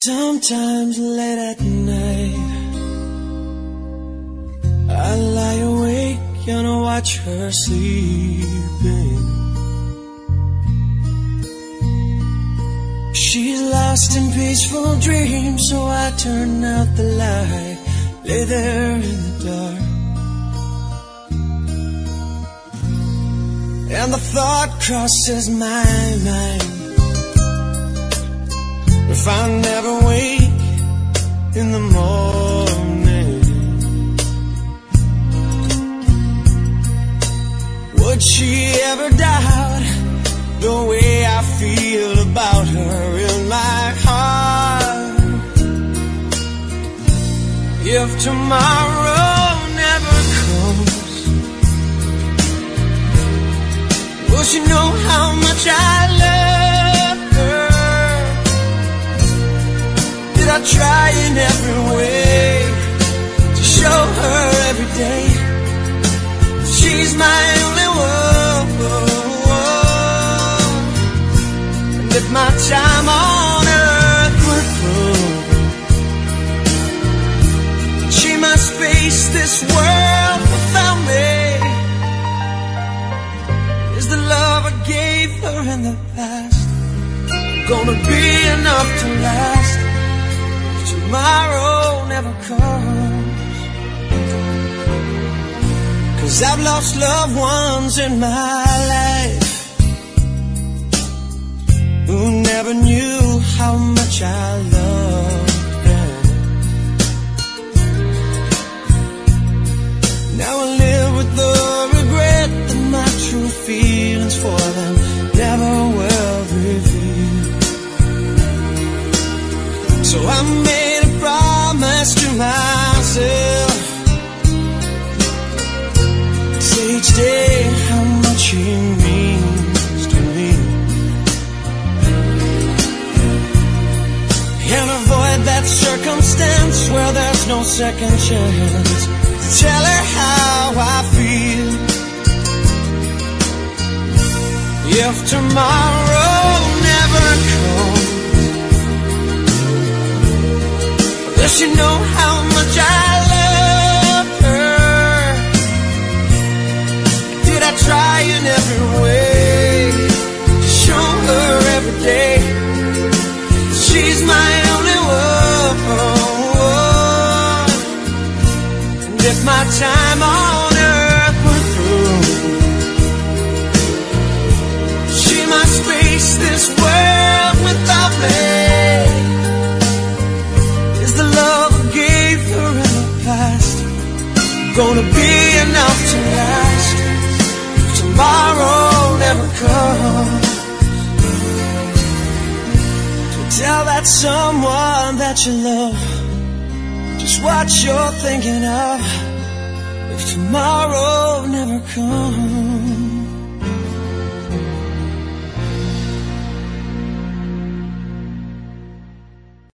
Sometimes late at night I lie awake and I watch her sleeping. She's lost in peaceful dreams, so I turn out the light, lay there in the dark, and the thought crosses my mind, if I never wake in the morning, would she ever doubt the way I feel about her in my heart? If tomorrow never comes, will she know how much I love her? Did I try in every way to show her every day she's my only one? And if my time on earth were through, she must face this world without me. Is the love I gave her in the past gonna be enough to last if tomorrow never comes? 'Cause I've lost loved ones in my life who never knew how much I loved them. Now I live with the regret that my true feelings for them never were revealed. So I made a promise to myself, say each day how much he means to me, and avoid that circumstance where there's no second chance to tell her how I feel. If tomorrow never comes, does she know how much I love her? Did I try in every way to show her every day she's my only one? And if my time on earth were through, she must face this world without me. Is the love I gave her in the past gonna be enough to last if tomorrow never comes? Tell that someone that you love just what you're thinking of if tomorrow never comes.